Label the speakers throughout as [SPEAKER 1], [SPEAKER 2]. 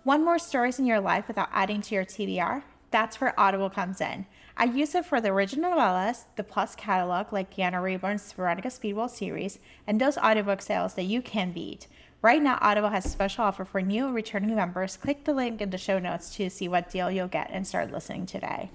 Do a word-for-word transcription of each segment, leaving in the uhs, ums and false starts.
[SPEAKER 1] Want more stories in your life without adding to your T B R? That's where Audible comes in. I use it for the original novellas, the Plus catalog like Deanna Rayburn's Veronica Speedwell series, and those audiobook sales that you can beat. Right now, Audible has a special offer for new and returning members. Click the link in the show notes to see what deal you'll get and start listening today.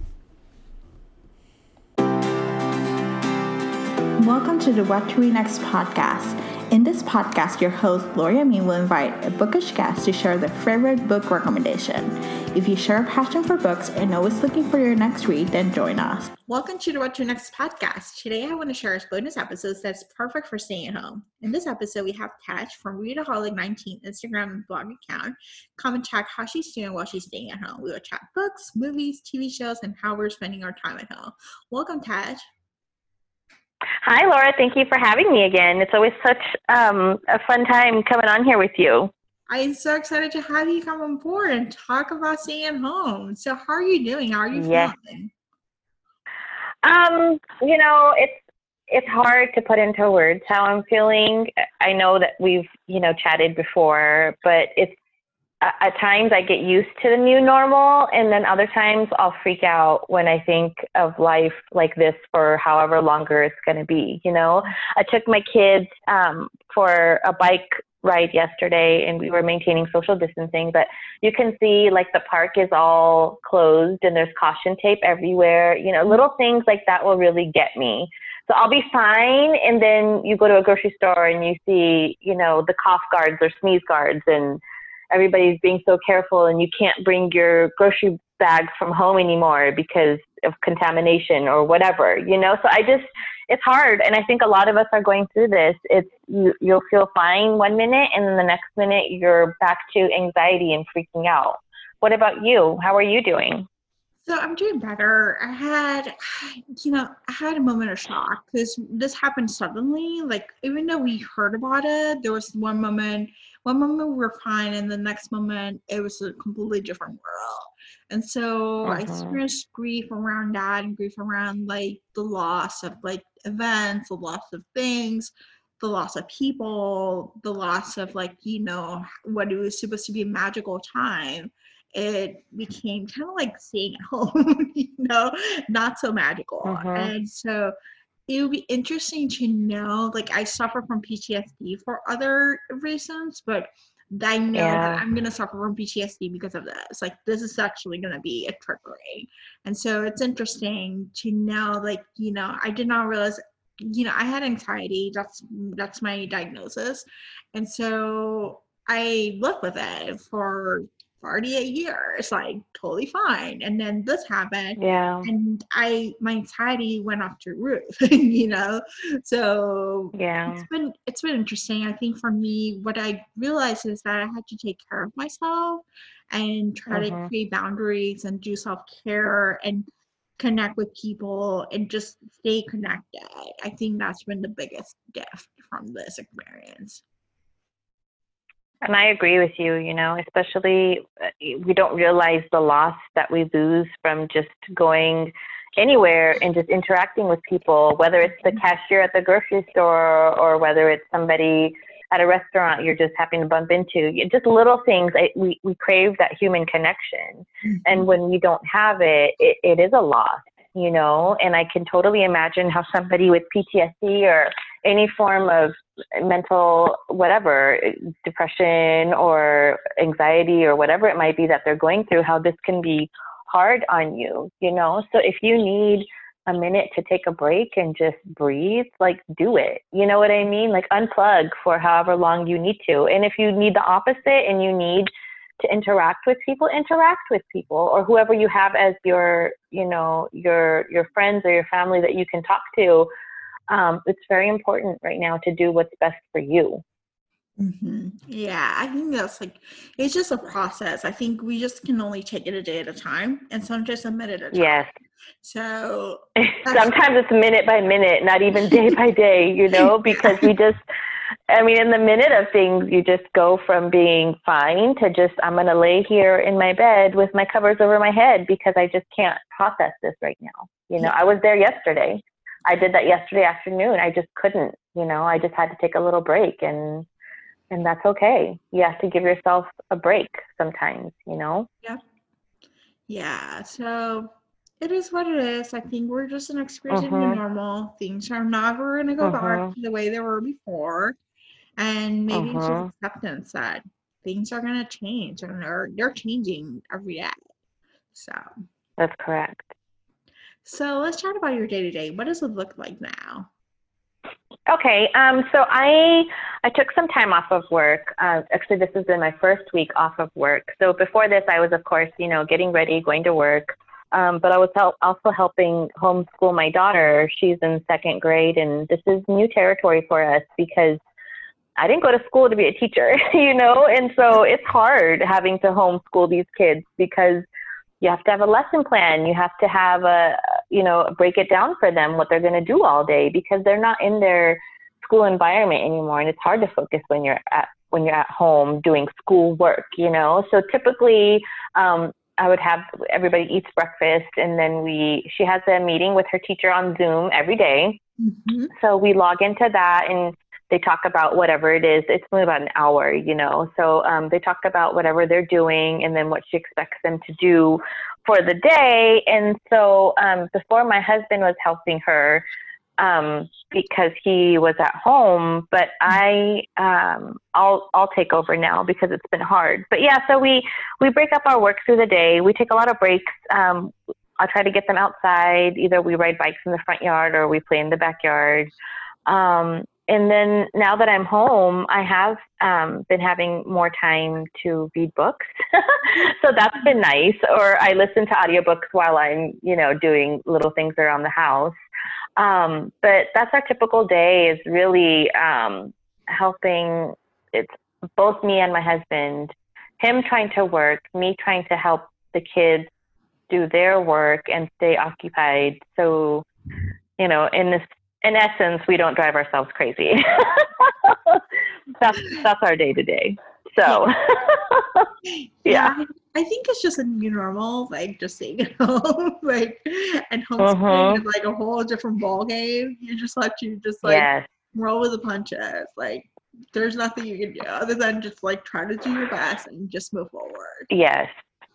[SPEAKER 1] Welcome to the What to Read Next podcast. In this podcast, your host, Lori Amin, will invite a bookish guest to share their favorite book recommendation. If you share a passion for books and always looking for your next read, then join us. Welcome to the What to Next podcast. Today, I want to share a bonus episode that's perfect for staying at home. In this episode, we have Taj from Readaholic nineteen Instagram and blog account come and chat how she's doing while she's staying at home. We will chat books, movies, T V shows, and how we're spending our time at home. Welcome, Taj.
[SPEAKER 2] Hi, Laura. Thank you for having me again. It's always such um, a fun time coming on here with you.
[SPEAKER 1] I'm so excited to have you come on board and talk about staying at home. So how are you doing? How are you
[SPEAKER 2] yes.
[SPEAKER 1] feeling?
[SPEAKER 2] Um, you know, it's it's hard to put into words how I'm feeling. I know that we've, you know, chatted before, but it's at times I get used to the new normal, and then other times I'll freak out when I think of life like this for however longer it's going to be. You know, I took my kids um, for a bike ride yesterday, and we were maintaining social distancing, but you can see like the park is all closed and there's caution tape everywhere. You know, little things like that will really get me. So I'll be fine. And then you go to a grocery store and you see, you know, the cough guards or sneeze guards, and everybody's being so careful, and you can't bring your grocery bags from home anymore because of contamination or whatever, you know? So I just, it's hard. And I think a lot of us are going through this. It's, you, you'll feel fine one minute, and then the next minute you're back to anxiety and freaking out. What about you? How are you doing?
[SPEAKER 1] So I'm doing better. I had, you know, I had a moment of shock because this happened suddenly. Like, even though we heard about it, there was one moment, one moment we were fine, and the next moment it was a completely different world. And so uh-huh. I experienced grief around that, and grief around like the loss of like events, the loss of things, the loss of people, the loss of like, you know, what it was supposed to be a magical time. It became kind of like staying at home, you know, not so magical. Uh-huh. And so it would be interesting to know, like, I suffer from P T S D for other reasons, but I know yeah. that I'm going to suffer from P T S D because of this. Like, this is actually going to be a triggering. And so it's interesting to know, like, you know, I did not realize, you know, I had anxiety. That's, that's my diagnosis. And so I lived with it for forty-eight years, like totally fine. And then this happened,
[SPEAKER 2] yeah.
[SPEAKER 1] and I my anxiety went off the roof, you know. So
[SPEAKER 2] yeah,
[SPEAKER 1] it's been it's been interesting. I think for me, what I realized is that I had to take care of myself and try uh-huh. to create boundaries and do self-care and connect with people and just stay connected. I think that's been the biggest gift from this experience.
[SPEAKER 2] And I agree with you, you know, especially we don't realize the loss that we lose from just going anywhere and just interacting with people, whether it's the cashier at the grocery store or whether it's somebody at a restaurant you're just happy to bump into. Just little things. I, we, we crave that human connection. Mm-hmm. And when we don't have it, it, it is a loss, you know, and I can totally imagine how somebody with P T S D or any form of mental, whatever, depression or anxiety or whatever it might be that they're going through, how this can be hard on you, you know? So if you need a minute to take a break and just breathe, like do it. You know what I mean? Like unplug for however long you need to. And if you need the opposite and you need to interact with people, interact with people or whoever you have as your, you know, your, your friends or your family that you can talk to. Um, it's very important right now to do what's best for you.
[SPEAKER 1] Mm-hmm. Yeah, I think that's like, it's just a process. I think we just can only take it a day at a time and sometimes a minute at a time.
[SPEAKER 2] Yes.
[SPEAKER 1] So
[SPEAKER 2] sometimes it's minute by minute, not even day by day, you know, because we just, I mean, in the minute of things, you just go from being fine to just, I'm going to lay here in my bed with my covers over my head because I just can't process this right now. You know, yeah. I was there yesterday. I did that yesterday afternoon. I just couldn't, you know, I just had to take a little break and and that's okay. You have to give yourself a break sometimes, you know?
[SPEAKER 1] Yeah. Yeah. So it is what it is. I think we're just an experiencing new
[SPEAKER 2] Mhm.
[SPEAKER 1] normal. Things are never going to go back
[SPEAKER 2] Mhm.
[SPEAKER 1] to the way they were before. And maybe it's just
[SPEAKER 2] Mhm.
[SPEAKER 1] acceptance that things are going to change and they're, they're changing every day. So,
[SPEAKER 2] That's correct.
[SPEAKER 1] so let's chat about your day to day. What does it look like now?
[SPEAKER 2] Okay, um, so I I took some time off of work. Uh, actually, this has been my first week off of work. So before this, I was, of course, you know, getting ready, going to work. Um, but I was help, also helping homeschool my daughter. She's in second grade, and this is new territory for us because I didn't go to school to be a teacher, you know, and so it's hard having to homeschool these kids because you have to have a lesson plan. You have to have a, you know, break it down for them what they're going to do all day because they're not in their school environment anymore. And it's hard to focus when you're at, when you're at home doing school work, you know? So typically, um, I would have everybody eats breakfast and then we, she has a meeting with her teacher on Zoom every day.
[SPEAKER 1] Mm-hmm.
[SPEAKER 2] So we log into that and they talk about whatever it is. It's only about an hour, you know. So um, they talk about whatever they're doing and then what she expects them to do for the day. And so um, before my husband was helping her um, because he was at home, but I um, I'll I'll take over now because it's been hard. But yeah, so we we break up our work through the day. We take a lot of breaks. Um, I try to get them outside. Either we ride bikes in the front yard or we play in the backyard. Um, and then now that I'm home, I have um, been having more time to read books. So that's been nice. Or I listen to audiobooks while I'm, you know, doing little things around the house. Um, but that's our typical day is really um, helping. It's both me and my husband, him trying to work, me trying to help the kids do their work and stay occupied. So, you know, in this, in essence, we don't drive ourselves crazy. that's that's our day to day.
[SPEAKER 1] Yeah.
[SPEAKER 2] So,
[SPEAKER 1] Yeah,
[SPEAKER 2] yeah.
[SPEAKER 1] I, I think it's just a new normal, like just staying at home, like, and homeschooling is
[SPEAKER 2] Mhm.
[SPEAKER 1] like a whole different ball game. You just let you just like
[SPEAKER 2] Yes.
[SPEAKER 1] roll with the punches. Like, there's nothing you can do other than just like try to do your best and just move forward.
[SPEAKER 2] Yes.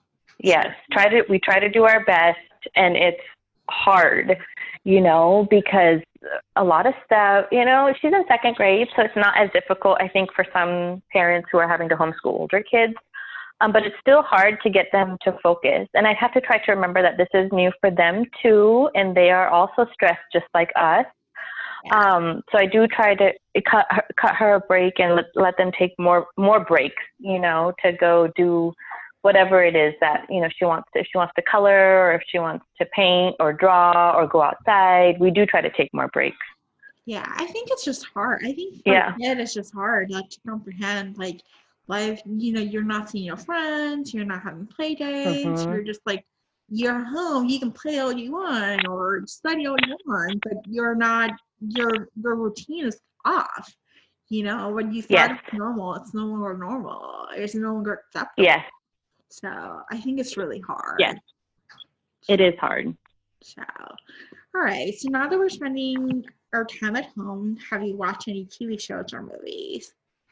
[SPEAKER 1] So,
[SPEAKER 2] Yes. Try to we try to do our best, and it's hard, you know, because a lot of stuff, you know, she's in second grade, so it's not as difficult, I think, for some parents who are having to homeschool older kids. Um, but it's still hard to get them to focus. And I have to try to remember that this is new for them too, and they are also stressed just like us.
[SPEAKER 1] yeah,
[SPEAKER 2] Um, so I do try to cut her, cut her a break and let, let them take more more breaks, you know, to go do whatever it is that you know she wants to. If she wants to color, or if she wants to paint or draw or go outside, we do try to take more breaks.
[SPEAKER 1] yeah. I think it's just hard. I think for a
[SPEAKER 2] Yeah.
[SPEAKER 1] kid, it's just hard like to comprehend like life. You know, you're not seeing your friends, you're not having play dates,
[SPEAKER 2] Mhm.
[SPEAKER 1] you're just like you're home. You can play all you want or study all you want, but you're not. Your your routine is off. You know, when you thought
[SPEAKER 2] Yes.
[SPEAKER 1] it's normal, it's no longer normal. It's no longer acceptable.
[SPEAKER 2] Yes.
[SPEAKER 1] So I think it's really
[SPEAKER 2] Yes.
[SPEAKER 1] hard.
[SPEAKER 2] It is hard.
[SPEAKER 1] So, all right. So now that we're spending our time at home, have you watched any T V shows or movies?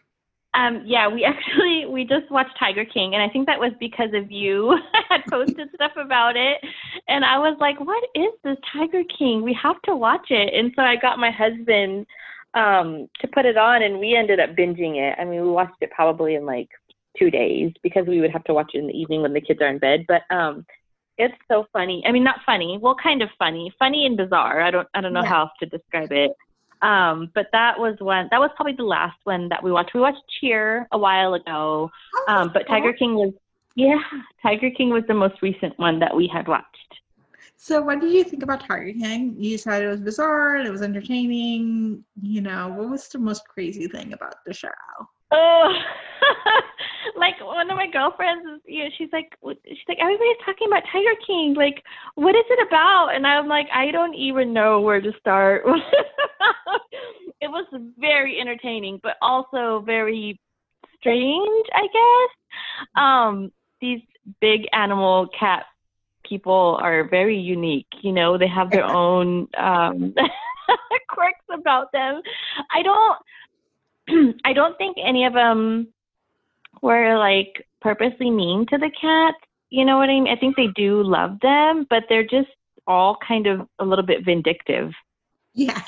[SPEAKER 3] Um, yeah, we actually we just watched Tiger King, and I think that was because of you. I had posted stuff about it, and I was like, "What is this Tiger King? We have to watch it." And so I got my husband um, to put it on, and we ended up binging it. I mean, we watched it probably in like two days because we would have to watch it in the evening when the kids are in bed. But um, it's so funny. I mean, not funny. Well, kind of funny, funny and bizarre. I don't I don't know
[SPEAKER 1] Yeah.
[SPEAKER 3] how else to describe it. Um, but that was one, that was probably the last one that we watched. We watched Cheer a while ago.
[SPEAKER 1] Oh,
[SPEAKER 3] Um,
[SPEAKER 1] that's
[SPEAKER 3] but
[SPEAKER 1] cool.
[SPEAKER 3] Tiger King was, yeah, Tiger King was the most recent one that we had watched.
[SPEAKER 1] So what did you think about Tiger King? You said it was bizarre, it was entertaining. You know, what was the most crazy thing about the show?
[SPEAKER 3] Oh, like one of my girlfriends, is, you know, she's like, what- she's like, everybody's talking about Tiger King. Like, what is it about? And I'm like, I don't even know where to start. It was very entertaining, but also very strange, I guess. Um, these big animal cat people are very unique. You know, they have their own um, quirks about them. I don't. I don't think any of them were like purposely mean to the cats. You know what I mean? I think they do love them, but they're just all kind of a little bit vindictive.
[SPEAKER 1] Yeah.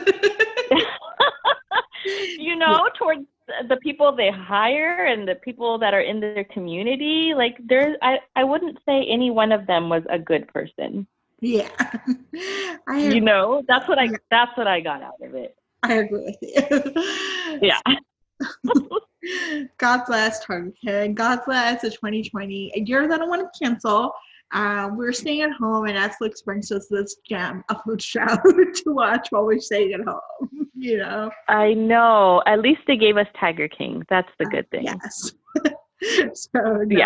[SPEAKER 3] You know, towards the people they hire and the people that are in their community. Like there's, I, I wouldn't say any one of them was a good person.
[SPEAKER 1] Yeah. I
[SPEAKER 3] You know, that's what I, that's what I got out of it.
[SPEAKER 1] I agree with you.
[SPEAKER 3] Yeah.
[SPEAKER 1] God bless Target King. God bless the twenty twenty, a year that I want to cancel. Uh, we're staying at home, and Netflix brings us this gem of a show to watch while we're staying at home. You know.
[SPEAKER 3] I know. At least they gave us Tiger King. That's the good thing.
[SPEAKER 1] Uh, yes. So no.
[SPEAKER 3] Yeah.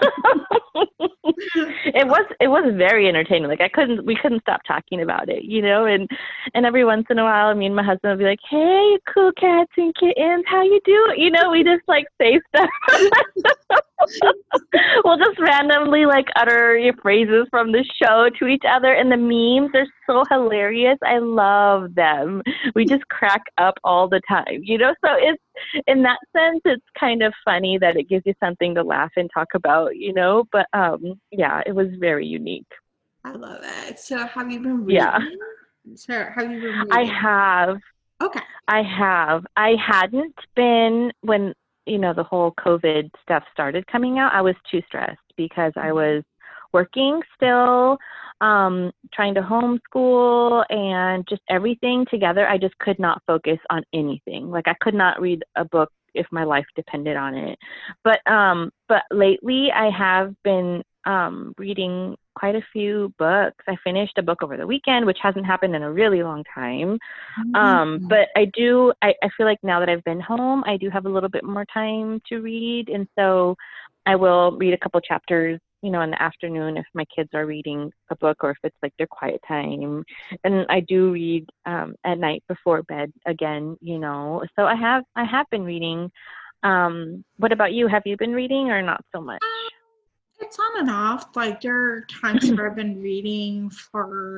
[SPEAKER 3] it was it was very entertaining. Like I couldn't we couldn't stop talking about it, you know, and and every once in a while me and my husband would be like, "Hey, cool cats and kittens, how you doing?" You know, we just like say stuff. We'll just randomly like utter your phrases from the show to each other, and the memes are so hilarious. I love them. We just crack up all the time, you know. So it's in that sense, it's kind of funny that it gives you something to laugh and talk about, you know. But um, yeah, it was very unique.
[SPEAKER 1] I love it. So have you been reading?
[SPEAKER 3] Yeah.
[SPEAKER 1] So have you been reading?
[SPEAKER 3] I have.
[SPEAKER 1] Okay.
[SPEAKER 3] I have. I hadn't been when, you know, the whole COVID stuff started coming out. I was too stressed because I was working still, um, trying to homeschool and just everything together. I just could not focus on anything. Like I could not read a book if my life depended on it. But um, but lately I have been um, reading quite a few books. I finished a book over the weekend, which hasn't happened in a really long time.
[SPEAKER 1] Mm-hmm.
[SPEAKER 3] Um, but I do, I, I feel like now that I've been home, I do have a little bit more time to read. And so I will read a couple chapters, you know, in the afternoon if my kids are reading a book or if it's like their quiet time. And I do read um, at night before bed again, you know. So I have, I have been reading. Um, what about you? Have you been reading or not so much?
[SPEAKER 1] It's on and off. Like there are times where I've been reading for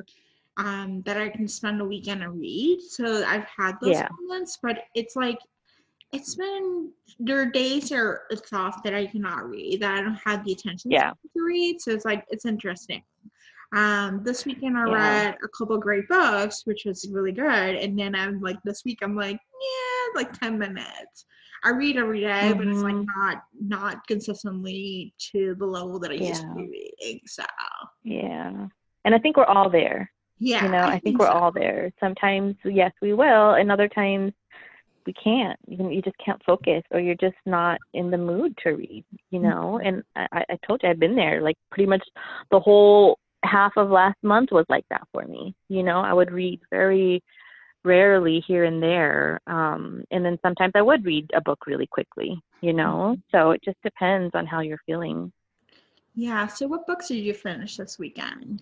[SPEAKER 1] um that I can spend a weekend and read. So I've had those
[SPEAKER 3] Yeah.
[SPEAKER 1] moments, but it's like it's been there are days where it's off that I cannot read, that I don't have the attention
[SPEAKER 3] Yeah.
[SPEAKER 1] to read. So it's like it's interesting. Um, this weekend I
[SPEAKER 3] Yeah.
[SPEAKER 1] read a couple great books, which was really good. And then I'm like this week I'm like, yeah, like ten minutes. I read every day, but it's like
[SPEAKER 3] Mhm.
[SPEAKER 1] not not consistently to the level that I used to
[SPEAKER 3] Yeah.
[SPEAKER 1] be reading. So
[SPEAKER 3] Yeah. And I think we're all there.
[SPEAKER 1] yeah,
[SPEAKER 3] You know, I, think, we're
[SPEAKER 1] so.
[SPEAKER 3] all there. Sometimes, yes, we will, and other times we can't. You can, you just can't focus, or you're just not in the mood to read. You know, and I, I told you I've been there. Like pretty much the whole half of last month was like that for me. You know, I would read very rarely here and there, um, and then sometimes I would read a book really quickly. You know, so it just depends on how you're feeling.
[SPEAKER 1] Yeah. So what books did you finish this weekend?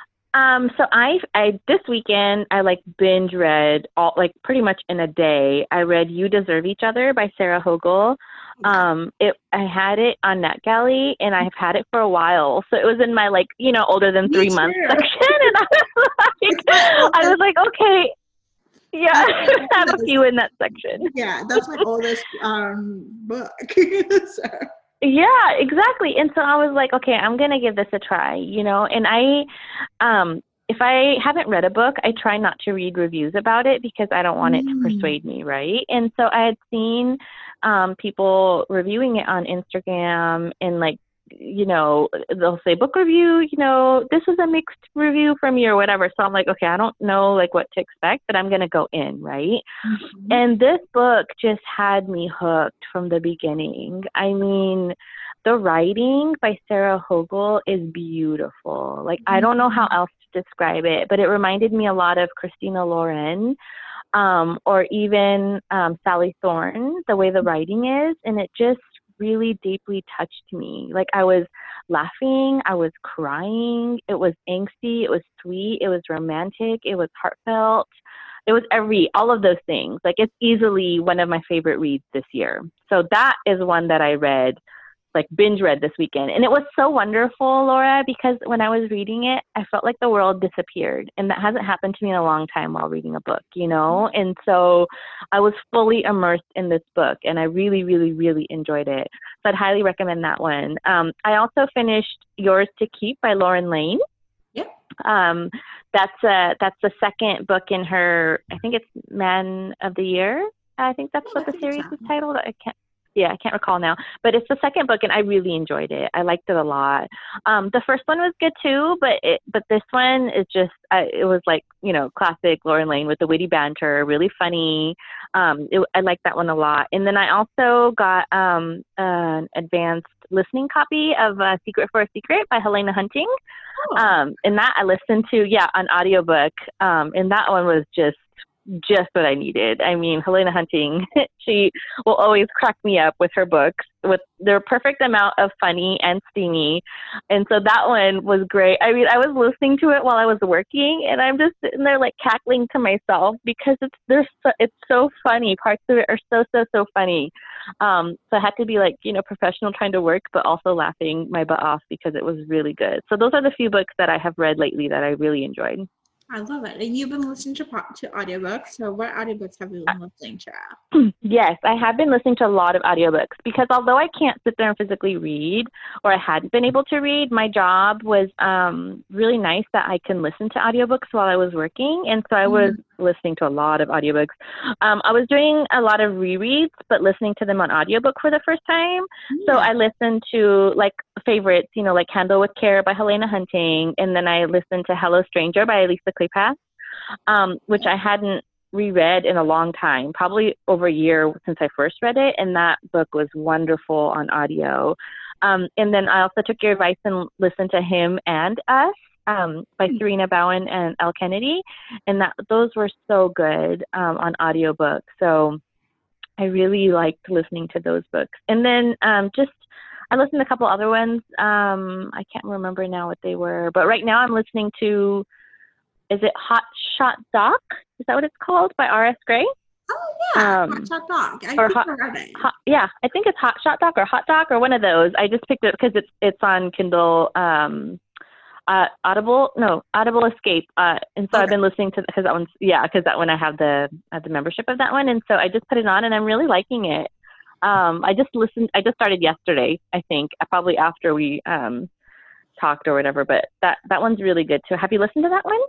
[SPEAKER 3] Um, so I, I, this weekend, I like binge read all, like pretty much in a day. I read You Deserve Each Other by Sarah Hogel. Um, it, I had it on NetGalley and I've had it for a while. So it was in my like, you know, older than
[SPEAKER 1] Me
[SPEAKER 3] three months
[SPEAKER 1] too.
[SPEAKER 3] section. And I was like, I was like, okay. Yeah, I have a few in that section.
[SPEAKER 1] Yeah, that's my oldest um book. So.
[SPEAKER 3] Yeah, exactly. And so I was like, okay, I'm going to give this a try, you know, and I, um, if I haven't read a book, I try not to read reviews about it because I don't want it to
[SPEAKER 1] Mm.
[SPEAKER 3] persuade me, right? And so I had seen um, people reviewing it on Instagram and like, you know, they'll say book review, you know, this is a mixed review from you or whatever. So I'm like, okay, I don't know like what to expect, but I'm going to go in, right?
[SPEAKER 1] Mm-hmm.
[SPEAKER 3] And this book just had me hooked from the beginning. I mean, the writing by Sarah Hogel is beautiful. Like, I don't know how else to describe it, but it reminded me a lot of Christina Lauren, um, or even um, Sally Thorne, the way the writing is. And it just really deeply touched me. Like I was laughing, I was crying, it was angsty, it was sweet, it was romantic, it was heartfelt. It was every, all of those things. Like it's easily one of my favorite reads this year. So that is one that I read like binge read this weekend. And it was so wonderful, Laura, because when I was reading it, I felt like the world disappeared. And that hasn't happened to me in a long time while reading a book, you know? And so I was fully immersed in this book, and I really, really, really enjoyed it. So I'd highly recommend that one. Um, I also finished Yours to Keep by Lauren Lane.
[SPEAKER 1] Yep.
[SPEAKER 3] Um, that's a, that's the second book in her, I think it's Man of the Year. I think that's
[SPEAKER 1] Yeah,
[SPEAKER 3] what
[SPEAKER 1] I
[SPEAKER 3] the
[SPEAKER 1] think
[SPEAKER 3] series
[SPEAKER 1] so.
[SPEAKER 3] is titled. I can't, yeah, I can't recall now, but it's the second book, and I really enjoyed it. I liked it a lot. Um, the first one was good too, but it, but this one is just, I, it was like, you know, classic Lauren Lane with the witty banter, really funny. Um, it, I liked that one a lot. And then I also got um, an advanced listening copy of uh, Secret for a Secret by Helena Hunting.
[SPEAKER 1] Oh.
[SPEAKER 3] Um, and that I listened to, yeah, on audiobook. Um, and that one was just, just what I needed. I mean, Helena Hunting, she will always crack me up with her books with their perfect amount of funny and steamy. And so that one was great. I mean, I was listening to it while I was working, and I'm just sitting there like cackling to myself because it's, there's so, it's so funny. Parts of it are so, so, so funny. Um, so I had to be like, you know, professional trying to work, but also laughing my butt off because it was really good. So those are the few books that I have read lately that I really enjoyed.
[SPEAKER 1] I love it. And you've been listening to po- to audiobooks. So what audiobooks have you been listening to?
[SPEAKER 3] Yes, I have been listening to a lot of audiobooks because although I can't sit there and physically read, or I hadn't been able to read, my job was um, really nice that I can listen to audiobooks while I was working. And so I was mm-hmm. listening to a lot of audiobooks. Um, I was doing a lot of rereads, but listening to them on audiobook for the first time. Yeah. So I listened to like favorites, you know, like Handle with Care by Helena Hunting. And then I listened to Hello Stranger by Lisa Kleypas, um, which I hadn't reread in a long time, probably over a year since I first read it, and that book was wonderful on audio. Um, and then I also took your advice and listened to Him and Us um, by Serena Bowen and Elle Kennedy, and that those were so good um, on audiobook. So I really liked listening to those books. And then um, just I listened to a couple other ones. Um, I can't remember now what they were, but right now I'm listening to, is it Hot Shot Doc? Is that what it's called, by R S Gray?
[SPEAKER 1] Oh, yeah,
[SPEAKER 3] Um,
[SPEAKER 1] Hot Shot Doc. I
[SPEAKER 3] or
[SPEAKER 1] think
[SPEAKER 3] hot,
[SPEAKER 1] I read it.
[SPEAKER 3] hot, yeah, I think it's Hot Shot Doc or Hot Doc or one of those. I just picked it because it's it's on Kindle, um, uh, Audible, no, Audible Escape. Uh, and so okay. I've been listening to, because that one's, yeah, because that one I have the I have the membership of that one. And so I just put it on and I'm really liking it. Um, I just listened, I just started yesterday, I think, probably after we um, talked or whatever, but that, that one's really good too. Have you listened to that one?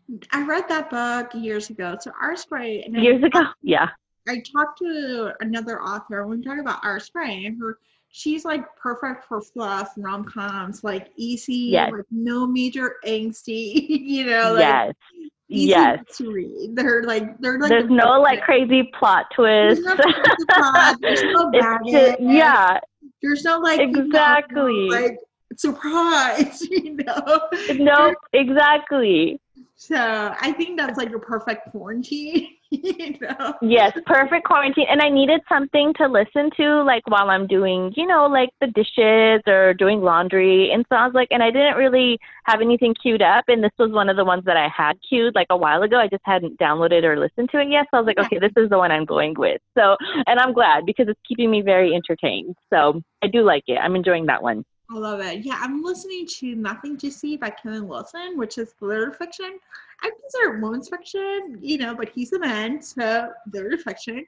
[SPEAKER 1] I read that book years ago. So R S Gray. And
[SPEAKER 3] years
[SPEAKER 1] I,
[SPEAKER 3] ago? Yeah.
[SPEAKER 1] I talked to another author when we talked about R S Gray, and her, she's like perfect for fluff, rom-coms, like easy, yes. like no major angsty, you know, like
[SPEAKER 3] yes.
[SPEAKER 1] easy
[SPEAKER 3] yes.
[SPEAKER 1] to read. They're like, they're like,
[SPEAKER 3] there's
[SPEAKER 1] the
[SPEAKER 3] no like crazy plot twist.
[SPEAKER 1] There's no crazy plot. There's no baggage.
[SPEAKER 3] Yeah.
[SPEAKER 1] There's no like,
[SPEAKER 3] exactly.
[SPEAKER 1] You know, like surprise, you know?
[SPEAKER 3] No, exactly.
[SPEAKER 1] So I think that's like a perfect quarantine, you know?
[SPEAKER 3] Yes, perfect quarantine. And I needed something to listen to, like while I'm doing, you know, like the dishes or doing laundry. And so I was like, and I didn't really have anything queued up. And this was one of the ones that I had queued like a while ago. I just hadn't downloaded or listened to it yet. So I was like, okay, this is the one I'm going with. So, and I'm glad because it's keeping me very entertained. So I do like it. I'm enjoying that one.
[SPEAKER 1] I love it. Yeah, I'm listening to Nothing to See by Kevin Wilson, which is literary fiction. I consider it women's fiction, you know, but he's a man, so literary fiction.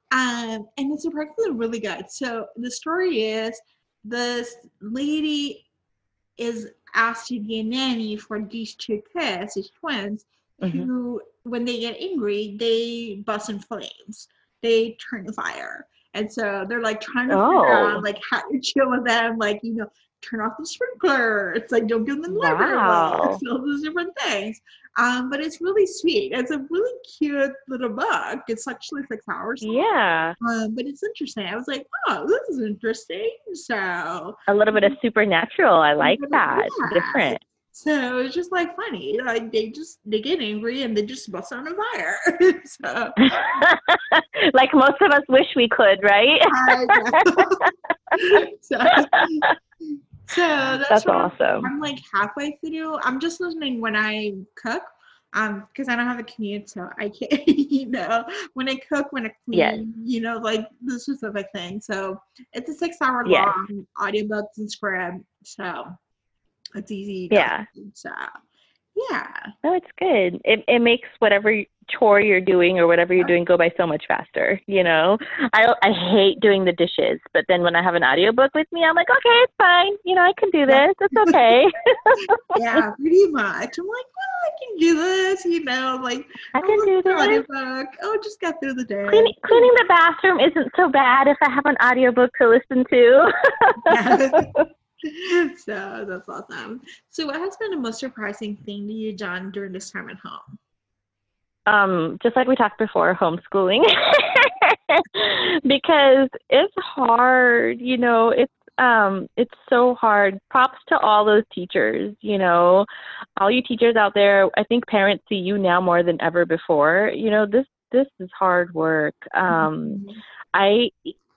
[SPEAKER 1] Um, and it's surprisingly really good. So the story is this lady is asked to be a nanny for these two kids, these twins, mm-hmm. who, when they get angry, they bust in flames. They turn to fire. And so they're like trying to
[SPEAKER 3] oh.
[SPEAKER 1] figure out like how to chill with them, like, you know, turn off the sprinkler. It's like, don't give them the library.
[SPEAKER 3] Wow.
[SPEAKER 1] All those different things. Um, but it's really sweet. It's a really cute little book. It's actually six hours long.
[SPEAKER 3] Yeah.
[SPEAKER 1] Um, but it's interesting. I was like, oh, this is interesting. So
[SPEAKER 3] a little bit of supernatural. I like that.
[SPEAKER 1] Yeah.
[SPEAKER 3] It's different.
[SPEAKER 1] So it's just like funny. Like they just they get angry and they just bust on a fire. So
[SPEAKER 3] like most of us wish we could, right?
[SPEAKER 1] so, so that's,
[SPEAKER 3] that's awesome.
[SPEAKER 1] I'm like halfway through. I'm just listening when I cook. Um, because I don't have a commute, so I can't, you know, when I cook, when I
[SPEAKER 2] Yes.
[SPEAKER 1] clean, you know, like the specific thing. So it's a six hour
[SPEAKER 2] Yes.
[SPEAKER 1] long audiobooks and script. So it's easy to go
[SPEAKER 2] Yeah.
[SPEAKER 1] through. So yeah.
[SPEAKER 2] No, it's good. It it makes whatever chore you're doing or whatever you're doing go by so much faster, you know? I I hate doing the dishes, but then when I have an audiobook with me, I'm like, okay, it's fine. You know, I can do
[SPEAKER 1] Yeah.
[SPEAKER 2] this. It's okay.
[SPEAKER 1] Yeah, pretty much. I'm like, well, I can do this, you know, like
[SPEAKER 2] I
[SPEAKER 1] I'll
[SPEAKER 2] can
[SPEAKER 1] listen
[SPEAKER 2] do
[SPEAKER 1] to
[SPEAKER 2] this.
[SPEAKER 1] audiobook. Oh, just got through the day.
[SPEAKER 2] Cleaning cleaning the bathroom isn't so bad if I have an audiobook to listen to.
[SPEAKER 1] Yeah. So that's awesome. So what has been the most surprising thing that you've done during this time at home?
[SPEAKER 2] um, just like we talked before, homeschooling. Because it's hard, you know, it's um it's so hard. Props to all those teachers, you know, all you teachers out there. I think parents see you now more than ever before. You know, this this is hard work. Um
[SPEAKER 1] Mhm.
[SPEAKER 2] I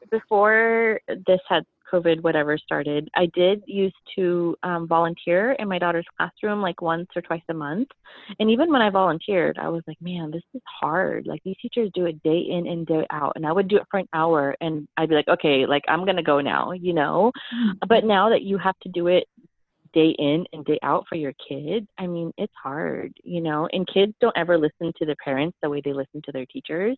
[SPEAKER 2] before this had COVID, whatever started, I did used to um, volunteer in my daughter's classroom like once or twice a month. And even when I volunteered, I was like, man, this is hard. Like these teachers do it day in and day out. And I would do it for an hour and I'd be like, okay, like I'm going to go now, you know? But now that you have to do it day in and day out for your kid, I mean, it's hard, you know? And kids don't ever listen to their parents the way they listen to their teachers.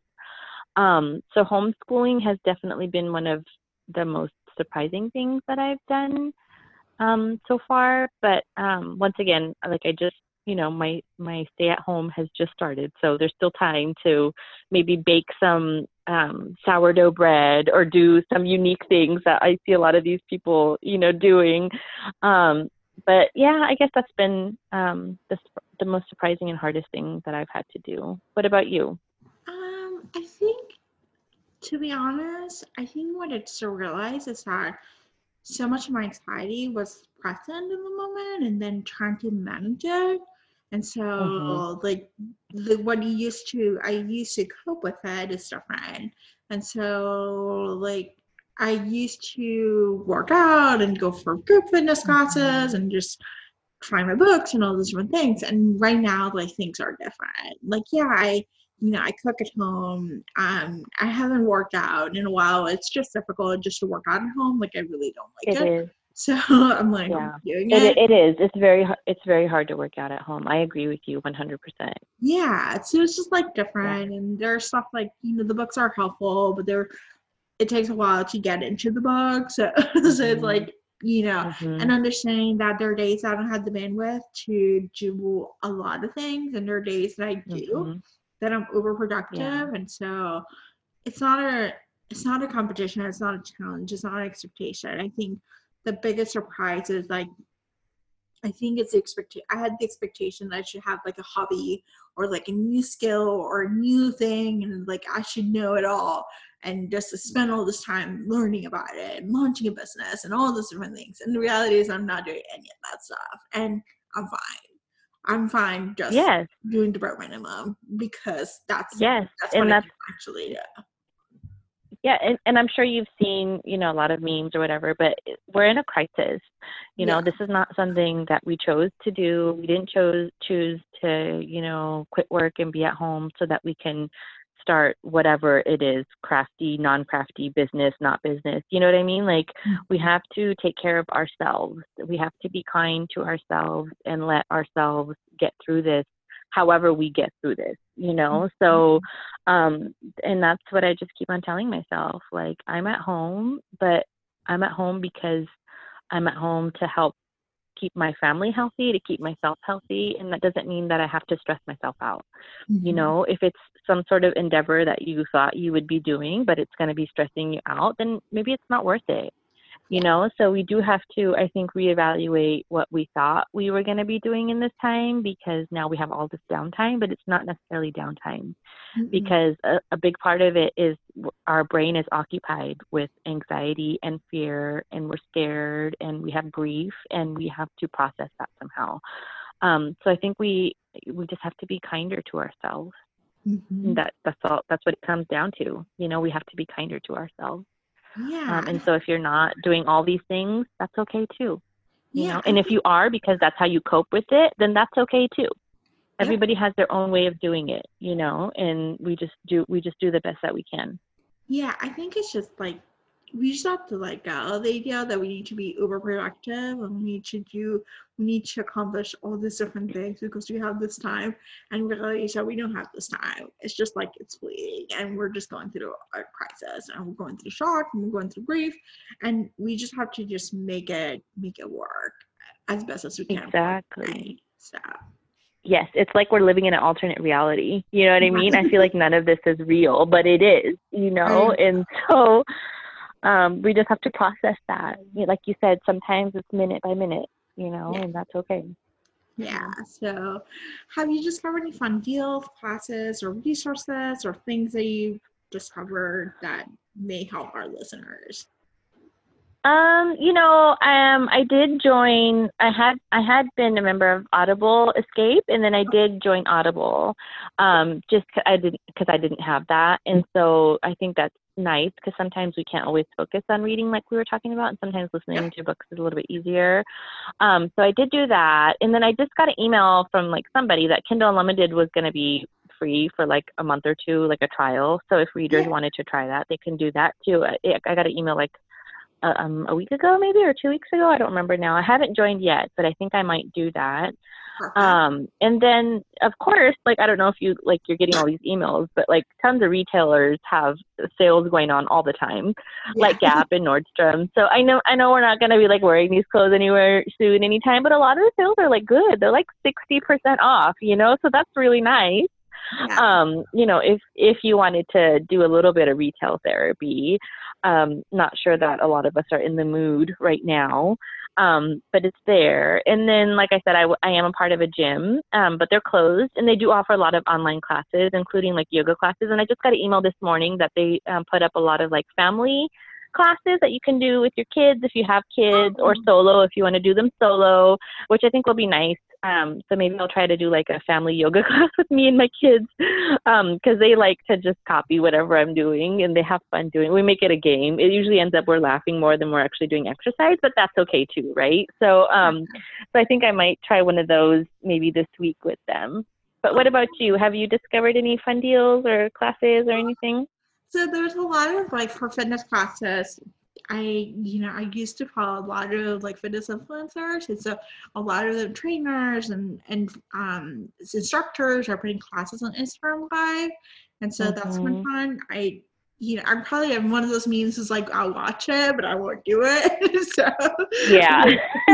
[SPEAKER 2] Um, so homeschooling has definitely been one of the most surprising things that I've done um, so far. But um, once again, like I just, you know, my my stay at home has just started, so there's still time to maybe bake some um, sourdough bread or do some unique things that I see a lot of these people, you know, doing. Um, but yeah, I guess that's been um, the the most surprising and hardest thing that I've had to do. What about you?
[SPEAKER 1] Um, I think, to be honest, I think what it's to realize is that so much of my anxiety was present in the moment and then trying to manage it. And
[SPEAKER 2] Mm-hmm.
[SPEAKER 1] so, like, the what you used to, I used to cope with it is different. And so, like, I used to work out and go for group fitness classes and just try my books and all those different things. And right now, like things are different. Like, yeah, I, you know, I cook at home. Um, I haven't worked out in a while. It's just difficult just to work out at home. Like, I really don't
[SPEAKER 2] It
[SPEAKER 1] like it.
[SPEAKER 2] is.
[SPEAKER 1] So I'm like
[SPEAKER 2] Yeah,
[SPEAKER 1] doing
[SPEAKER 2] it
[SPEAKER 1] it.
[SPEAKER 2] it is. It's very har- it's very hard to work out at home. I agree with you one hundred percent.
[SPEAKER 1] Yeah, so it's just like
[SPEAKER 2] Yeah.
[SPEAKER 1] different. And there's stuff like, you know, the books are helpful, but they're it takes a while to get into the book. So, so it's
[SPEAKER 2] Mhm.
[SPEAKER 1] like, you know, and
[SPEAKER 2] Mhm.
[SPEAKER 1] understanding that there are days I don't have the bandwidth to do a lot of things, and there are days that I do
[SPEAKER 2] Mhm.
[SPEAKER 1] that I'm uber
[SPEAKER 2] Yeah.
[SPEAKER 1] productive. And so it's not a it's not a competition, it's not a challenge, it's not an expectation. I think the biggest surprise is like I think it's the expectation. I had the expectation that I should have like a hobby or like a new skill or a new thing, and like I should know it all, and just to spend all this time learning about it and launching a business and all those different things. And the reality is, I'm not doing any of that stuff, and I'm fine. I'm fine just
[SPEAKER 2] Yes.
[SPEAKER 1] doing the bare minimum because that's
[SPEAKER 2] Yes.
[SPEAKER 1] that's what
[SPEAKER 2] And
[SPEAKER 1] I
[SPEAKER 2] that's
[SPEAKER 1] can actually do.
[SPEAKER 2] yeah, and, and I'm sure you've seen, you know, a lot of memes or whatever, but it- we're in a crisis. You
[SPEAKER 1] Yeah.
[SPEAKER 2] know, this is not something that we chose to do. We didn't chose choose to, you know, quit work and be at home so that we can start whatever it is, crafty, non-crafty, business, not business. You know what I mean? Like we have to take care of ourselves. We have to be kind to ourselves and let ourselves get through this however we get through this, you know? So um and that's what I just keep on telling myself. Like, I'm at home, but I'm at home because I'm at home to help keep my family healthy, to keep myself healthy. And that doesn't mean that I have to stress myself out. You
[SPEAKER 1] Mhm.
[SPEAKER 2] know, if it's some sort of endeavor that you thought you would be doing, but it's going to be stressing you out, then maybe it's not worth it. You
[SPEAKER 1] Yeah.
[SPEAKER 2] know, so we do have to, I think, reevaluate what we thought we were going to be doing in this time, because now we have all this downtime, but it's not necessarily downtime,
[SPEAKER 1] Mm-mm.
[SPEAKER 2] because a, a big part of it is w- our brain is occupied with anxiety and fear, and we're scared and we have grief and we have to process that somehow. Um, so I think we we just have to be kinder to ourselves. And
[SPEAKER 1] Mhm.
[SPEAKER 2] that that's all. That's what it comes down to. You know, we have to be kinder to ourselves.
[SPEAKER 1] Yeah.
[SPEAKER 2] Um, and so if you're not doing all these things, that's okay too. You
[SPEAKER 1] Yeah.
[SPEAKER 2] know,
[SPEAKER 1] I
[SPEAKER 2] and if
[SPEAKER 1] think
[SPEAKER 2] you are because that's how you cope with it, then that's okay too.
[SPEAKER 3] Everybody has their own way of doing it, you know, and we just do we just do the best that we can.
[SPEAKER 1] Yeah, I think it's just like we just have to let go of the idea that we need to be uber productive and we need to do we need to accomplish all these different things because we have this time and realize that we don't have this time. It's just like it's fleeting and we're just going through a crisis and we're going through shock and we're going through grief and we just have to just make it make it work as best as we can.
[SPEAKER 3] Exactly.
[SPEAKER 1] So
[SPEAKER 2] Yes, it's like we're living in an alternate reality. You know what I mean? I feel like none of this is real, but it is, you know? And so um, we just have to process that. Like you said, sometimes it's minute by minute, you know, yeah. and that's okay.
[SPEAKER 1] Yeah. So have you discovered any fun deals, classes, or resources or things that you've discovered that may help our listeners?
[SPEAKER 3] Um, you know, um, I did join, I had, I had been a member of Audible Escape, and then I did join Audible, um, just cause I didn't, cause I didn't have that. And so I think that's nice because sometimes we can't always focus on reading like we were talking about, and sometimes listening to books is a little bit easier. Um, so I did do that. And then I just got an email from like somebody that Kindle Unlimited was going to be free for like a month or two, like a trial. So if readers yeah. wanted to try that, they can do that too. I, I got an email like um, a week ago, maybe, or two weeks ago. I don't remember now. I haven't joined yet, but I think I might do that. Um, and then of course, like, I don't know if you, like, you're getting all these emails, but like tons of retailers have sales going on all the time, yeah. like Gap and Nordstrom. So I know, I know we're not going to be like wearing these clothes anywhere soon, anytime, but a lot of the sales are like good. They're like sixty percent off, you know? So that's really nice. Yeah. Um, you know, if, if you wanted to do a little bit of retail therapy, um, not sure that a lot of us are in the mood right now, um, but it's there. And then, like I said, I, I am a part of a gym, um, but they're closed, and they do offer a lot of online classes, including like yoga classes. And I just got an email this morning that they um, put up a lot of like family classes that you can do with your kids if you have kids, or solo if you want to do them solo, which I think will be nice. Um, so maybe I'll try to do like a family yoga class with me and my kids, um, because they like to just copy whatever I'm doing, and they have fun doing it. We make it a game. It usually ends up we're laughing more than we're actually doing exercise, but that's okay too, right? So, um, so I think I might try one of those maybe this week with them. But what about you? Have you discovered any fun deals or classes or anything?
[SPEAKER 1] So there's a lot of like for fitness classes. I, you know, I used to follow a lot of like fitness influencers, and so a lot of the trainers and and um, instructors are putting classes on Instagram Live, and so mm-hmm. that's been fun. I, you know, I'm probably I'm one of those memes who's like I'll watch it, but I won't do it. So
[SPEAKER 2] yeah,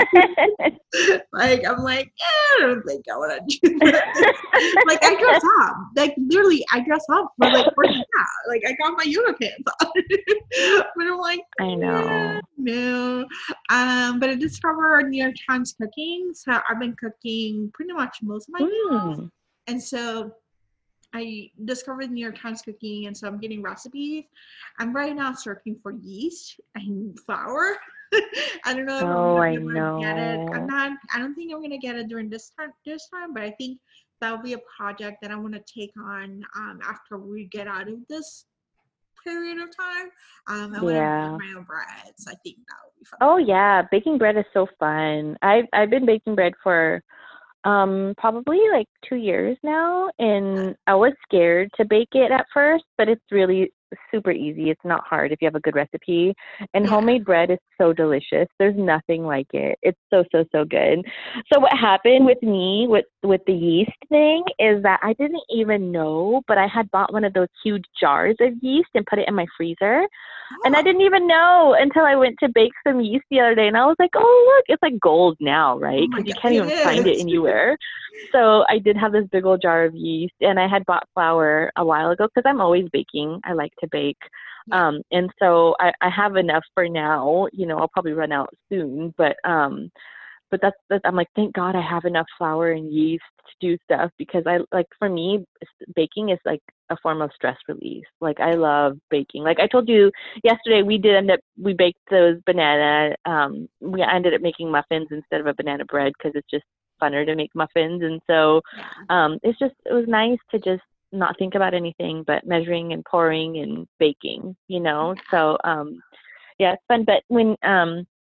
[SPEAKER 1] like I'm like yeah, I don't think I want to do that. Like I dress up, like literally I dress up for like working out. Like I got my yoga pants on, but I'm like
[SPEAKER 2] I know
[SPEAKER 1] no. Um, but I discovered New York Times cooking, so I've been cooking pretty much most of my meals, mm. and so. I discovered New York Times cooking, and so I'm getting recipes. I'm right now searching for yeast and flour. I don't know if
[SPEAKER 2] oh,
[SPEAKER 1] I'm gonna
[SPEAKER 2] know.
[SPEAKER 1] get it. I'm not. I don't think I'm gonna get it during this time. This time, but I think that'll be a project that I want to take on um, after we get out of this period of time. Um, I
[SPEAKER 2] yeah.
[SPEAKER 1] want to make my own breads. I think that would be fun.
[SPEAKER 2] Oh yeah, baking bread is so fun. I've I've been baking bread for. Um, probably like two years now, and I was scared to bake it at first, but it's really super easy. It's not hard if you have a good recipe, and yeah. homemade bread is so delicious. There's nothing like it. It's so, so, so good. So what happened with me with, with the yeast thing is that I didn't even know, but I had bought one of those huge jars of yeast and put it in my freezer. Oh. And I didn't even know until I went to bake some yeast the other day, and I was like, oh, look, it's like gold now, right? Because oh you can't even find it anywhere. So I did have this big old jar of yeast, and I had bought flour a while ago because I'm always baking. I like to bake. Yeah. Um, and so I, I have enough for now. You know, I'll probably run out soon, but um, but that's, that's I'm like, thank God I have enough flour and yeast to do stuff, because I like for me baking is like a form of stress release. Like I love baking. Like I told you yesterday, we did end up we baked those banana. Um, we ended up making muffins instead of a banana bread because it's just funner to make muffins, and so yeah. um, it's just it was nice to just not think about anything but measuring and pouring and baking, you know. So um, yeah, it's fun. But when um,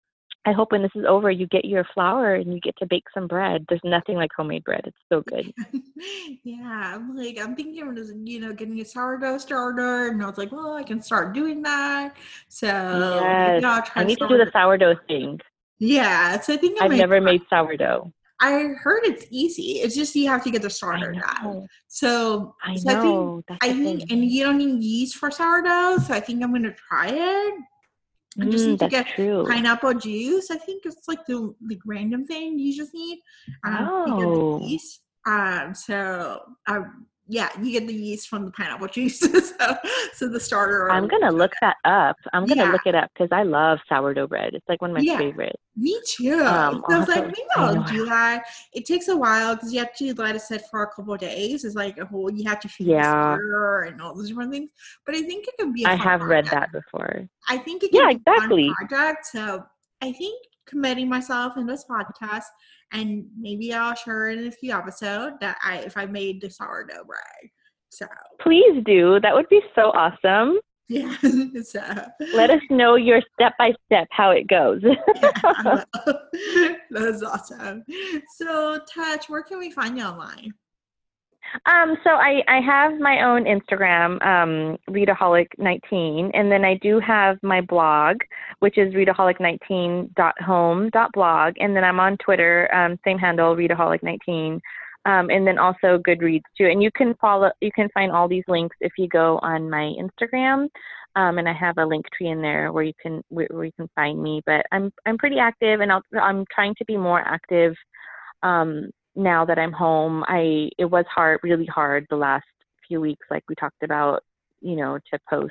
[SPEAKER 2] I hope when this is over, you get your flour and you get to bake some bread. There's nothing like homemade bread. It's so good.
[SPEAKER 1] Yeah, I'm like, I'm thinking of just, you know, getting a sourdough starter, and I was like, well, I can start doing that. So
[SPEAKER 2] Yes.
[SPEAKER 1] maybe I'll
[SPEAKER 2] I
[SPEAKER 1] try
[SPEAKER 2] need to do the
[SPEAKER 1] sourdough.
[SPEAKER 2] sourdough thing.
[SPEAKER 1] Yeah, so I think I
[SPEAKER 2] I've
[SPEAKER 1] might
[SPEAKER 2] never
[SPEAKER 1] try.
[SPEAKER 2] made sourdough.
[SPEAKER 1] I heard it's easy. It's just you have to get the
[SPEAKER 2] I
[SPEAKER 1] starter done.
[SPEAKER 2] know.
[SPEAKER 1] So,
[SPEAKER 2] I
[SPEAKER 1] so I think
[SPEAKER 2] know. That's
[SPEAKER 1] I
[SPEAKER 2] the
[SPEAKER 1] think,
[SPEAKER 2] thing.
[SPEAKER 1] and you don't need yeast for sourdough, so I think I'm gonna try it. I just
[SPEAKER 2] Mm,
[SPEAKER 1] need to
[SPEAKER 2] that's
[SPEAKER 1] get
[SPEAKER 2] true.
[SPEAKER 1] pineapple juice. I think it's like the like random thing you just need. Um, to get the
[SPEAKER 2] Oh.
[SPEAKER 1] yeast. Um, so um, yeah, you get the yeast from the pineapple juice. so, so the starter.
[SPEAKER 2] I'm going to look that up. I'm going to
[SPEAKER 1] Yeah,
[SPEAKER 2] look it up because I love sourdough bread. It's like one of my
[SPEAKER 1] yeah,
[SPEAKER 2] favorites.
[SPEAKER 1] me too.
[SPEAKER 2] Um,
[SPEAKER 1] So
[SPEAKER 2] I'll
[SPEAKER 1] I was
[SPEAKER 2] have
[SPEAKER 1] like,
[SPEAKER 2] to,
[SPEAKER 1] maybe
[SPEAKER 2] I
[SPEAKER 1] I'll
[SPEAKER 2] know.
[SPEAKER 1] do that. It takes a while because you have to let it sit for a couple of days. It's like a whole, you have to feed the
[SPEAKER 2] Yeah,
[SPEAKER 1] starter and all those different things. But I think it can be a
[SPEAKER 2] I
[SPEAKER 1] fun
[SPEAKER 2] have read
[SPEAKER 1] project.
[SPEAKER 2] that before.
[SPEAKER 1] I think it can
[SPEAKER 2] Yeah,
[SPEAKER 1] be a fun
[SPEAKER 2] exactly.
[SPEAKER 1] project. So I think committing myself in this podcast, and maybe I'll share it in a few episodes that I if I made the sourdough bread. So
[SPEAKER 2] Please do. That would be so awesome.
[SPEAKER 1] yeah, so
[SPEAKER 2] Let us know your step by step how it goes.
[SPEAKER 1] yeah, I will. That's awesome. So Touch, where can we find you online?
[SPEAKER 2] Um, so I, I have my own Instagram, um, Readaholic nineteen, and then I do have my blog, which is readaholic nineteen dot home dot blog, and then I'm on Twitter, um, same handle, Readaholic nineteen, um, and then also Goodreads too. And you can follow, you can find all these links if you go on my Instagram, um, and I have a link tree in there where you can where, where you can find me. But I'm I'm pretty active, and I'll, I'm trying to be more active. Um, now that I'm home, I it was hard, really hard the last few weeks, like we talked about, you know, to post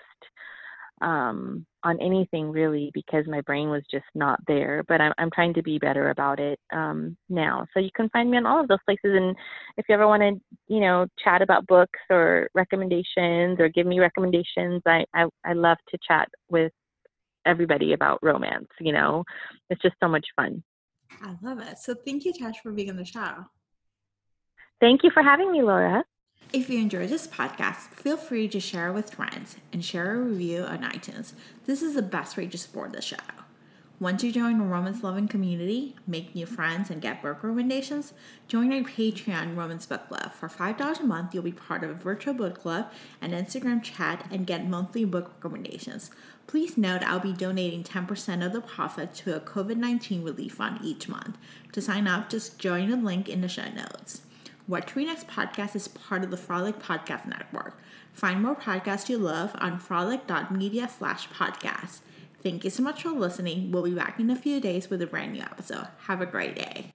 [SPEAKER 2] um, on anything really because my brain was just not there. But I'm I'm trying to be better about it um, now. So you can find me on all of those places. And if you ever want to, you know, chat about books or recommendations or give me recommendations, I I, I love to chat with everybody about romance. You know, it's just so much fun.
[SPEAKER 1] I love it. So thank you, Tash, for being on the show.
[SPEAKER 2] Thank you for having me, Laura.
[SPEAKER 1] If you enjoyed this podcast, feel free to share it with friends and share a review on iTunes. This is the best way to support the show. Once you join a romance loving community, make new friends, and get book recommendations, join our Patreon Romance Book Club. For five dollars a month, you'll be part of a virtual book club, an Instagram chat, and get monthly book recommendations. Please note I'll be donating ten percent of the profit to a COVID nineteen relief fund each month. To sign up, just join the link in the show notes. What to Read Next podcast is part of the Frolic Podcast Network. Find more podcasts you love on frolic.media slash podcast. Thank you so much for listening. We'll be back in a few days with a brand new episode. Have a great day.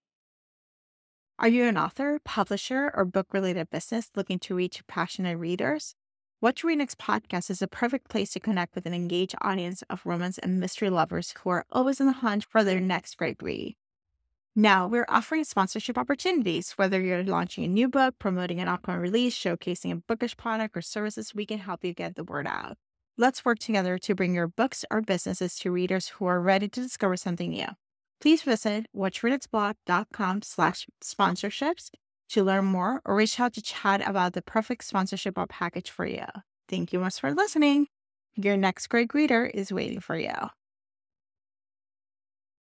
[SPEAKER 1] Are you an author, publisher, or book-related business looking to reach passionate readers? What to Read Next podcast is a perfect place to connect with an engaged audience of romance and mystery lovers who are always on the hunt for their next great read. Now, we're offering sponsorship opportunities. Whether you're launching a new book, promoting an upcoming release, showcasing a bookish product or services, we can help you get the word out. Let's work together to bring your books or businesses to readers who are ready to discover something new. Please visit whattoreadnextblog.com slash sponsorships to learn more or reach out to chat about the perfect sponsorship or package for you. Thank you much for listening. Your next great reader is waiting for you.